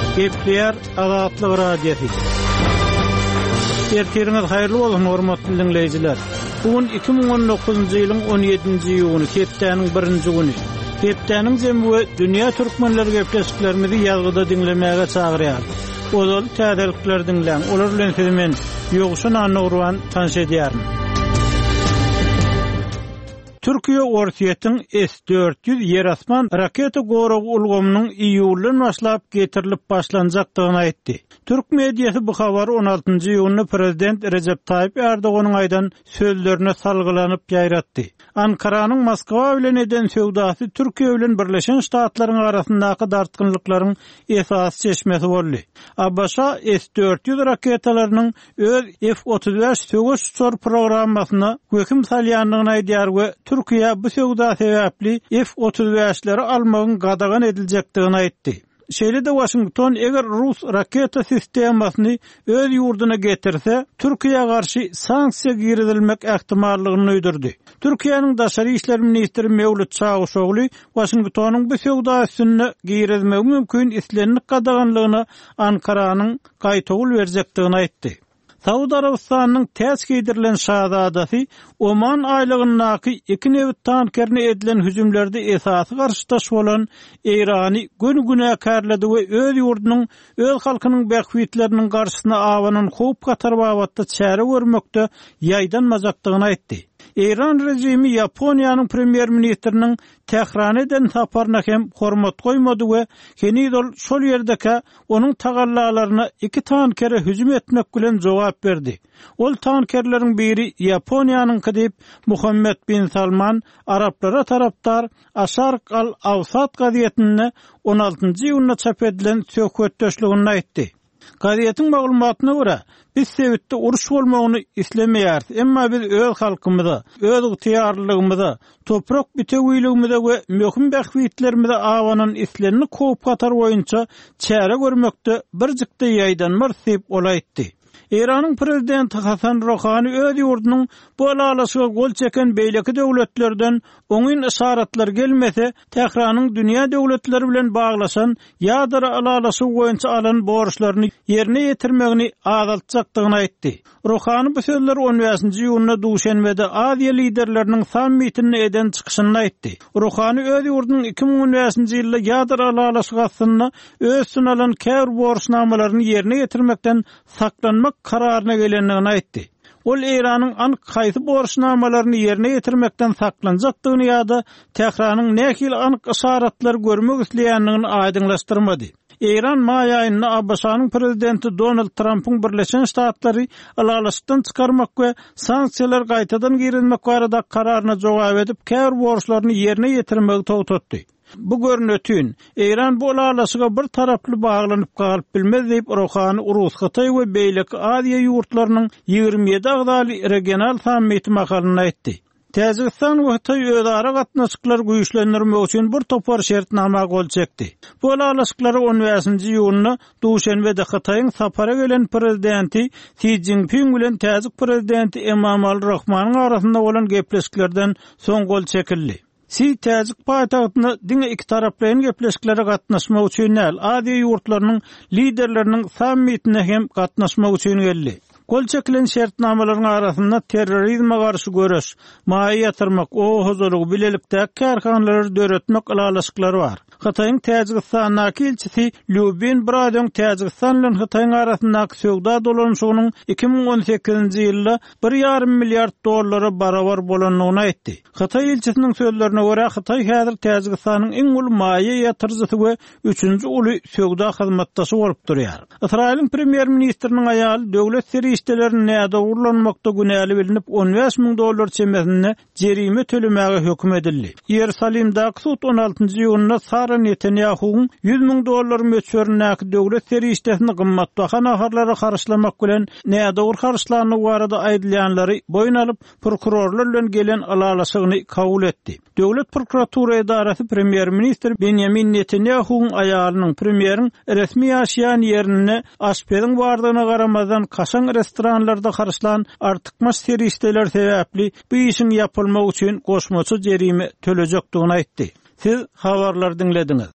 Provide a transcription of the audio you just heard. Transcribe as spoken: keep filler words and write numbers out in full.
Gepler Azatlyk radiosu. Ertiriniz hayırlı bolsun hormatly dinleyijiler. Bugün iki bin on dokuzuncu ýylyň on ýedinji ýylyny hepdeniň birinji güni. Hepdeniň jemgy dünýä türkmenleri gepleşiklerimizi ýazgyda dinlemäge çagyrýar. Ozal täzelikler dinleň. Olar bilen sizi men ýoguşan anagruan tanış edýärim. Türkiýe Orsiýetiň S dört yüz ýer-asman raketa goragy ulgamynyň iýuldan başlap getirilip başlanjakdygyny aýtdy. Türk mediýasy bu habary on altynjy ýylyny prezident Recep Tayyip Erdoganyň aýdan sözlerine salgylanyp ýaýratdy. Ankaranyň Moskwa bilen eden söwdasy Türkiýe bilen Birleşen Ştatlaryň arasyndaky dartgynlyklaryň esas çeşmesi boldy. Abbaşa S dört yüz raketalarynyň öz F otuz beş söwüş uçar programmasyna höküm salýanlygyny aýdýar we Türkiýe bu söwda sebäpli F otuz beşleri almagyň gadagan ediljekdigini aýtdy. Şeýle-de Washington eger Rus raketa sistemasyny öz ýurduna getirse, Türkiýe garşy sanksiýa girizilmek ähtimallygyny öýdürdi. Türkiýanyň daşary işler ministri Mevlüt Çavuşoglu Washingtonyň bu söwda üstünde girizmek mümkin islenlik gadaganlygyna Ankaranyň gaýtagul berjekdigini aýtdy. Saudi Arabistanyň täze gidirilen şahzadasy Oman aýlygyndaky iki newit tankerini edilen hüjümlerde esasy garşydaş bolan Eýrany gün-güne kärledi we öz ýurdunyň, öz halkynyň bähwitleriniň garşysyna awanan howp gatar wagtda çäre görmekde ýaýdanmajakdygyny aýtdy. Eýran rejimi Ýaponiýanyň premier ministriniň Tehran eden saparyna hem hormat goýmady we henüz şol ýerdeki onuň tagallalaryna iki tankere hüjüm etmek bilen jogap berdi. Ol tankerleriň biri Ýaponiýanyň kadip Muhammed bin Salman Araplara taraptar Aşarq al-Awsat gazetini on altynjy ýylyna çap edilen söhbetdeşligini aýtdy. Gazetin maglumatyna görä, biz sebitde uruş bolmagyny islemeýäris, emma biz öz halkymyza, öz ýygyarlygymyza, toprak bitewýligimize we möhüm bähwitlerimize awanan islenni kop gatar boýunça çäre görmekde birjikde ýaýdanmar diýip olaýtdy. Eýranyň prezidenti Hasan Rohany öz ýurdunyň bu alalaşyga gol çeken beýleki döwletlerden oňyn işaratlar gelmese, Tehranyň dünýä döwletleri bilen baglaşan ýa-da alalaşy boýunça alan borçlaryny ýerine ýetirmegini azaltjakdygyny aýtdy. Rohany bu sözler on beşinji ýylyna Duşanbede Aziýa liderleriniň sammitini eden çykyşynda aýtdy. Rohany öz ýurdunyň iki bin on beşinji ýylda ýa-da alalaşy gasyna öz sunalan kär borçnamalaryny ýerine ýetirmekden saklanmak kararyna gelendigini aýtdy. Ol Eýranyň an kaýsy borçnamalaryny ýerine ýetirmekden saklanjakdygyny ýa-da Tehranyň nähil anyk işaratlar görmek isleýändigini aýdyňlaşdyrmady. Eýran maý aýynda Abbaşanyň prezidenti Donald Trumpyň Birleşen Ştatlary alalaşykdan çykarmak we sanksiýalar gaýtadan girilmek barada kararyna jogap edip, kär borçlaryny ýerine ýetirmegi togtatdy. Bu görnötün Eýran bu alalaşyga bir taraply baglanyp galyp bilmez diýip Rohany Urus, Hatay we beýleki Aziýa ýurtlarynyň ýigirmi ýedi agdaly regional sammiti makalyny aýtdy. Täzikistan we Hatay özara gatnaşyklar güýçlendirmek üçin bir topar şertnama gol çekdi. Bu alalaşyklary on beşinji ýylyny Duşanbede Hataýyň sapara gelen prezidenti Xi Jinping bilen täzik prezidenti Emomali Rahmanyň arasynda bolan gepleşiklerden soň gol çekildi. Si täzik paýtagtyna diňe iki taraplaryň gepleşiklere gatnaşmak üçin näl Aziýa ýurtlarynyň liderleriniň sammitine hem gatnaşmak üçin geldi. Gol çekilen şertnamalaryň arasynda terrorizme garşy görüş, maýa ýatyrmak, o huzurlygy bilelikde karhanlary döretmek alalaşyklary bar. Hataýyň Täzikistanyň elçisi Lubin Bradon Täzikistan bilen Hataýyň arasyndaky söwda dolanşygynyň iki bin on sekizinji ýylda bir ýarym milliard dollara barabar bolanlygyny aýtdy. Hataý elçisiniň sözlerine görä, Hataý häzir Täzikistanyň iň uly maýa ýatyrjysy we üçünji uly söwda hyzmatdaşy bolup durýar. Israýlyň premier ministriniň aýaly döwlet seri işlerini näde urlanmakda günäli bilinip on beş miň dollar çemesine jerime tölemäge höküm edildi. Ýerusalimdaky sud on altynjy ýylyna Sara Netanyahu'nun yüz miň dollar möçberindäki döwlet seri işlerini gymmatbaha naharlara karşılamak bilen näde ur karşylanyny barada aýdylýanlary boyun alyp prokurorlar bilen gelen alalaşygyny kabul etdi. Döwlet prokuratura edarasy premier ministr Benjamin Netanyahu'nun aýalynyň premieriň resmi ýaşaýan ýerine aşperiň bardygyna garamazdan kaşan restoranlarda karşılan artykmaş seri işler sebäpli bu işin ýapylmagy üçin goşmaçy jerime tölejekdigini aýtdy. Siz habarlar dinlediňiz.